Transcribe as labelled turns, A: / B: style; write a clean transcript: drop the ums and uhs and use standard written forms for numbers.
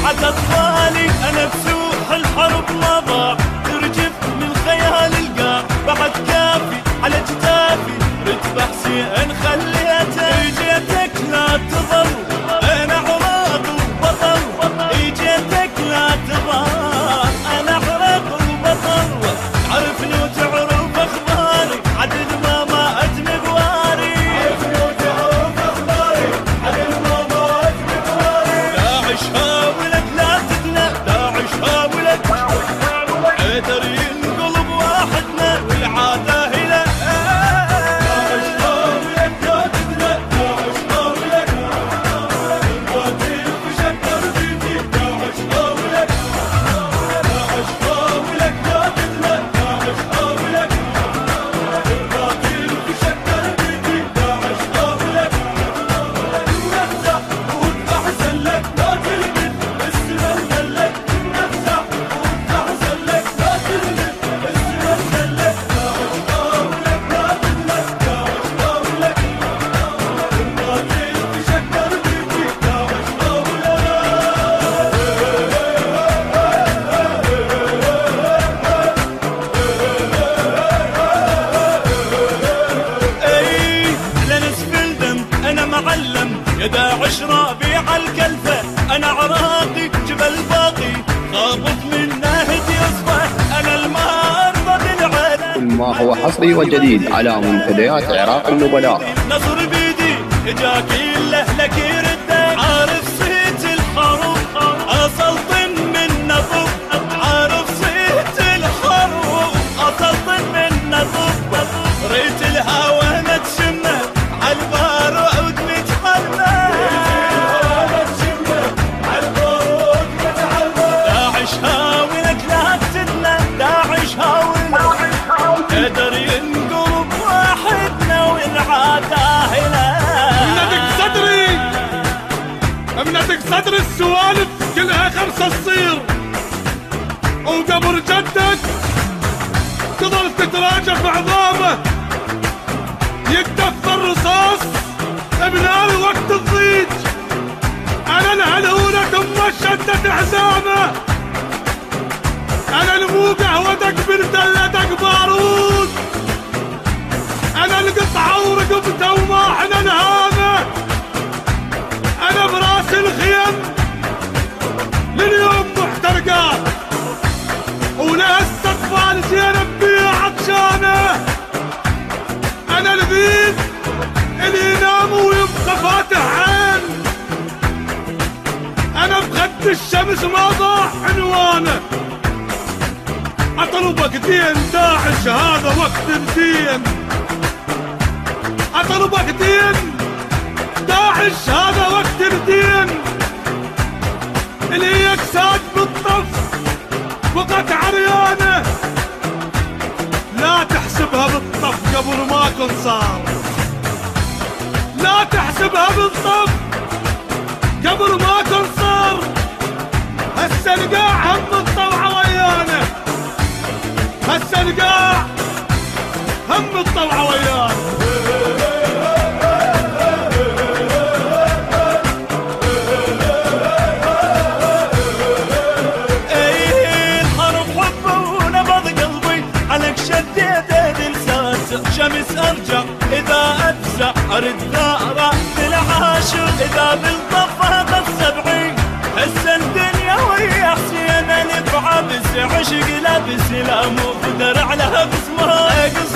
A: بعد أطفالي أنا بسوح الحرب ما ضاع، ترجف من خيال القاع بعد كافي على جتافي رتبة حسين خليته. اجيتك لا تظل أنا عراق وبطل، اجيتك لا تظل أنا عراق وبطل، تعرفني وتعرف أخباري عدد ما أدمي بواري، تعرفني وتعرف أخباري عدد ما أدمي بواري. داعش هاولك لا تدنى، داعش هاولك حيدر ينقلب واحدنا والعادة هلا. داعش هاولك لا تدنى، داعش هاولك القاتل بشكر بيتي، داعش هاولك، داعش هاولك لا تدنى، داعش هاولك القاتل بشكر بيتي، داعش هاولك نفزع وتحزن لك لا تلمد السنة مدلك، نفزع وتحزن لك لا تلمد السنة مدلك. داعش هاولك لا تدنى، داعش هاولك القاتل بشكر بيتي، داعش هاولك. اي على نسف الدم انا معلم يا داعش رابي عالكلفة، انا عراقي جبل باقي خابط من ناهد يصفى، انا المارضة بالعالم.
B: كل ما هو حصري وجديد على منتديات عراق النبلاء.
A: نصر بيدي اجاك الا لك يرد، عارف صيت الحرب اسلطن من نطب، عارف صيت الحرب اسلطن من نطب، ريت الهوى ما تشمه عالبار عود متحلى، داعش هاولك لا تدنى، داعش هاولك قدر ينقلب واحدنا والعادة هنا.
C: ابنتك صدر السوالف كلها خمسة تصير، وقبر جدك تظل تتراجف عظامه، يكتف الرصاص بنار وقت الضيج، انا الهلهولة ثم شدت حزامه، انا المو قهوتك بردلتك بارود، انا القطعة ورقبته وما احنا نهامه، انا براس الخيم لليوم محترقات، ولهسه اطفال زينب بيها عطشانه، انا البيت اللي ينام ويبقى فاتح عين، انا بخد الشمس ما ضاع عنوانه، اطلبك دين داعش هذا وقت الدين، اطلبك دين داعش هذا وقت الدين، اللي يكساد بالطف وقت عريانه، لا تحسبها بالطف قبل ما كن صار، لا تحسبها بالطف قبل ما كن صار، هسه القاع هم الطوعة ويانا، هسه القاع هم الطوعة ويانا.
A: شمس ارجع اذا افزع ارد ثارة بالعاشر، اذا بالطفة بالسبعين هسه الدنيا ويا حسين نبعه بس عشق لابس لا مو قدر على بسمها